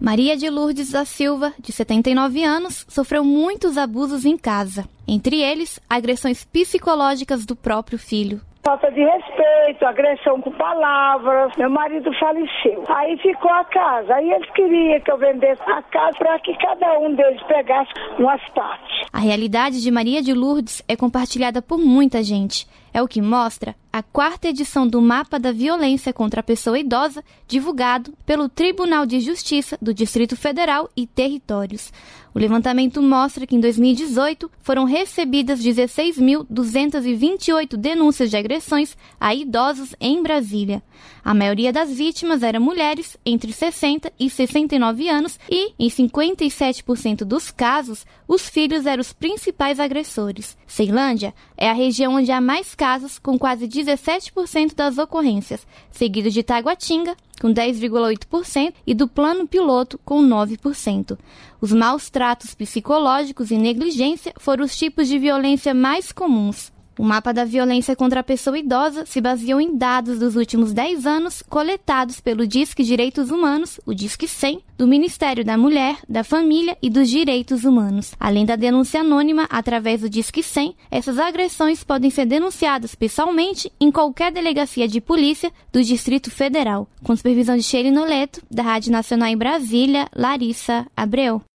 Maria de Lourdes da Silva, de 79 anos, sofreu muitos abusos em casa. Entre eles, agressões psicológicas do próprio filho. Falta de respeito, agressão com palavras. Meu marido faleceu. Aí ficou a casa. Aí eles queriam que eu vendesse a casa para que cada um deles pegasse umas partes. A realidade de Maria de Lourdes é compartilhada por muita gente. É o que mostra a 4ª edição do Mapa da Violência contra a Pessoa Idosa, divulgado pelo Tribunal de Justiça do Distrito Federal e Territórios. O levantamento mostra que em 2018 foram recebidas 16.228 denúncias de agressões a idosos em Brasília. A maioria das vítimas eram mulheres entre 60 e 69 anos e, em 57% dos casos, os filhos eram os principais agressores. Ceilândia é a região onde há mais casos, com quase 17% das ocorrências, seguido de Taguatinga, com 10,8%, e do Plano Piloto, com 9%. Os maus tratos psicológicos e negligência foram os tipos de violência mais comuns. O Mapa da Violência contra a Pessoa Idosa se baseou em dados dos últimos 10 anos coletados pelo Disque Direitos Humanos, o Disque 100, do Ministério da Mulher, da Família e dos Direitos Humanos. Além da denúncia anônima através do Disque 100, essas agressões podem ser denunciadas pessoalmente em qualquer delegacia de polícia do Distrito Federal. Com supervisão de Sheila Noleto, da Rádio Nacional em Brasília, Larissa Abreu.